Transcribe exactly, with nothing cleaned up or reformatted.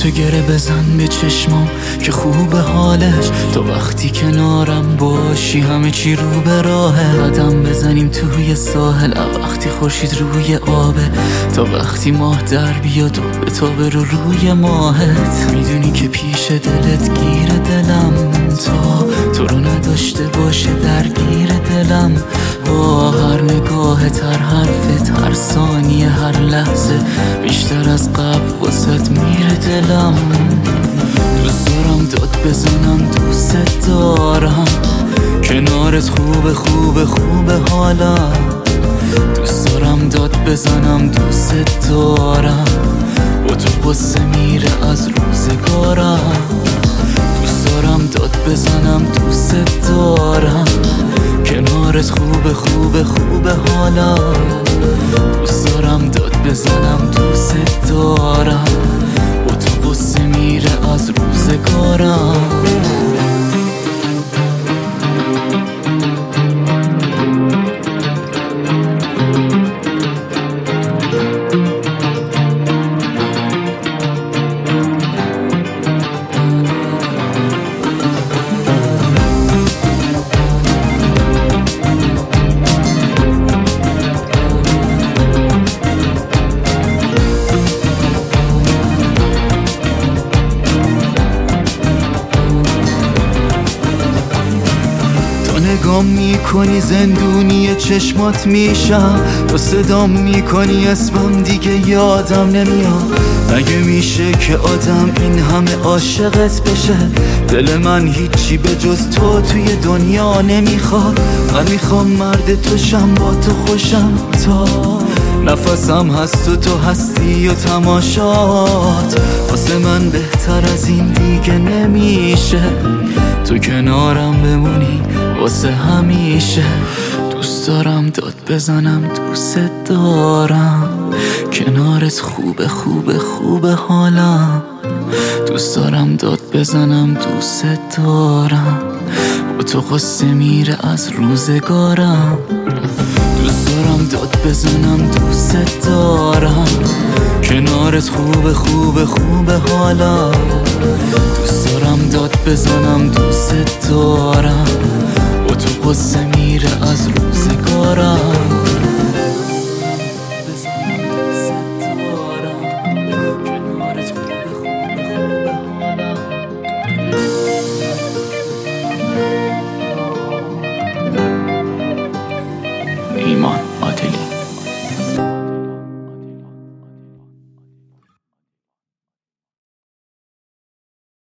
تو گره بزن به چشمام که خوب حالش، تو وقتی کنارم باشی همه چی رو به راهه. قدم بزنیم توی ساحل وقتی خورشید روی آبه، تا وقتی ماه در بیاد و بتابه رو روی ماهت. میدونی که پیش دلت گیر دلم، تا تو رو نداشته باشه درگیر دلم. با هر نگاهت، هر حرفت، هر ثانیه، هر لحظه بیشتر از قبل واسه میره دلم. دوست دارم داد بزنم، دوست دارم کنارت، خوبه خوبه خوبه حالا. دوست دارم داد بزنم، دوست دارم با تو قصه میره از روزگارم. دوست دارم داد بزنم، دوست دارم کنارت، خوبه خوبه خوبه حالا. دوست دارم داد بزنم، دوست دارم با تو قصه میره از روزگارم. نگام میکنی زندونی چشمات میشم، تو صدام میکنی اسمم دیگه یادم نمیاد. مگه میشه که آدم این همه عاشقت بشه؟ دل من هیچی به جز تو توی دنیا نمیخواد. من میخوام مرد توشم، با تو خوشم، تا نفسم هست و تو هستی و تماشات. واسه من بهتر از این دیگه نمیشه، تو کنارم بمونی واسه همیشه. دوست دارم داد بزنم، دوست دارم کنارت، خوبه خوبه خوبه حالم. دوست دارم داد بزنم، دوست دارم با تو قصه میره از روزگارم. دوست دارم داد بزنم، دوست دارم کنارت، خوبه خوبه خوبه حالا. دوست دارم داد بزنم، دوست دارم با تو قصه میره از روزگارم. ایمان عادلی.